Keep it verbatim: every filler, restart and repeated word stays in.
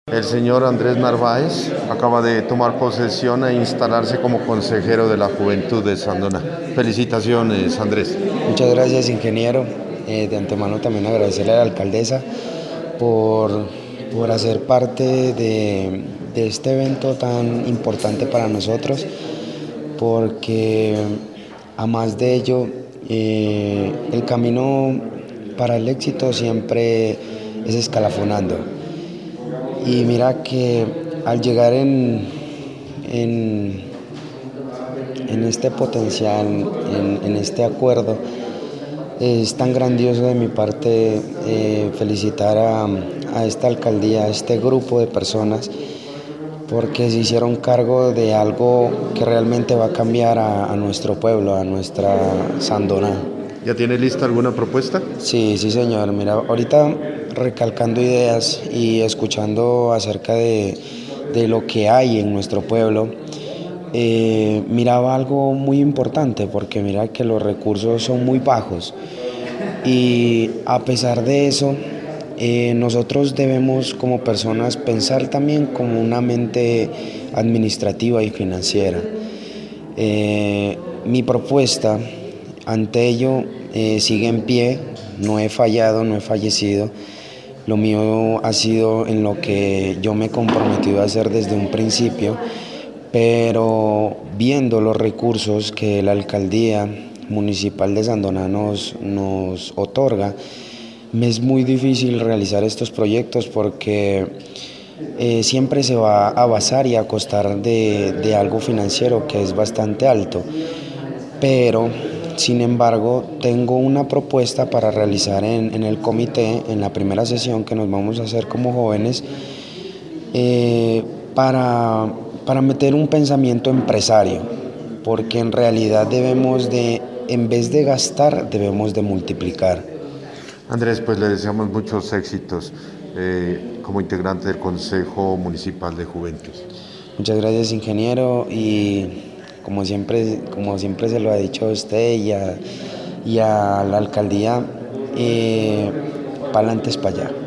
El señor Andrés Narváez acaba de tomar posesión e instalarse como consejero de la Juventud de Sandoná. Felicitaciones, Andrés. Muchas gracias, ingeniero. Eh, de antemano también agradecerle a la alcaldesa por, por hacer parte de, de este evento tan importante para nosotros, porque a más de ello, eh, el camino para el éxito siempre es escalafonando. Y mira que al llegar en, en, en este potencial, en, en este acuerdo, es tan grandioso de mi parte eh, felicitar a, a esta alcaldía, a este grupo de personas, porque se hicieron cargo de algo que realmente va a cambiar a, a nuestro pueblo, a nuestra Sandoná. ¿Ya tiene lista alguna propuesta? Sí, sí, señor. Mira, ahorita recalcando ideas y escuchando acerca de, de lo que hay en nuestro pueblo, eh, miraba algo muy importante, porque mira que los recursos son muy bajos y a pesar de eso, eh, nosotros debemos como personas pensar también como una mente administrativa y financiera. Eh, mi propuesta ante ello eh, sigue en pie, no he fallado, no he fallecido. Lo mío ha sido en lo que yo me he comprometido a hacer desde un principio, pero viendo los recursos que la alcaldía municipal de Sandoná nos, nos otorga, me es muy difícil realizar estos proyectos porque eh, siempre se va a basar y a costar de, de algo financiero que es bastante alto, pero sin embargo tengo una propuesta para realizar en, en el comité, en la primera sesión que nos vamos a hacer como jóvenes, eh, para, para meter un pensamiento empresario, porque en realidad debemos de, en vez de gastar, debemos de multiplicar. Andrés, pues le deseamos muchos éxitos eh, como integrante del Consejo Municipal de Juventud. Muchas gracias, ingeniero, y como siempre, como siempre se lo ha dicho a usted y a, y a la alcaldía, eh, pa'lante es para allá.